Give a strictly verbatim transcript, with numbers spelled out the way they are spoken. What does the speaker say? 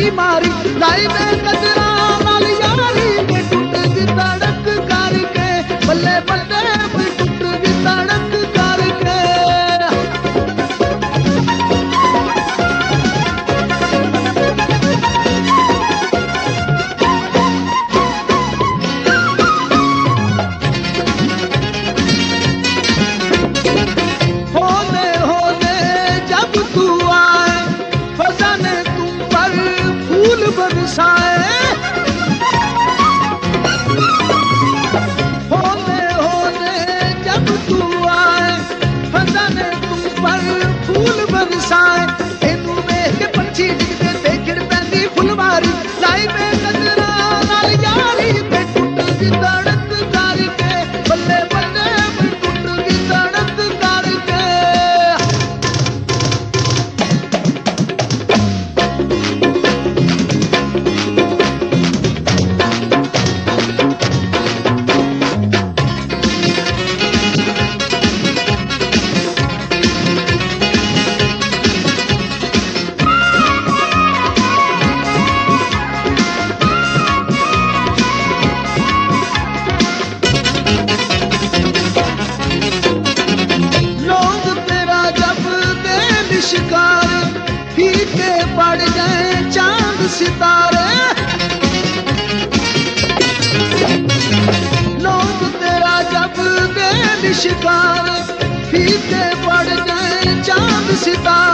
पंछी मारी लाई में कजरा नाल यारी के टूट दी तड़क करके बल्ले बल्ले भी टूट दी तड़क करके होने होने जब तू आए फजाने तुम पर फूल बरसाए होने होने जब तू आए फजाने तुम पर फूल बरसाए तेनू वेख के पंछी डिगदे ते खिड़ पैंदी फुलवारी लाई में कजरा नाल यारी ते टूट दी तड़क करके बल्ले बल्ले भी टूट दी तड़क करके लोग तेरा जब दे शिकार फीके पड़ गए चांद सितारे लोग तेरा जब दे शिकार फीके पड़ गए चांद सितारे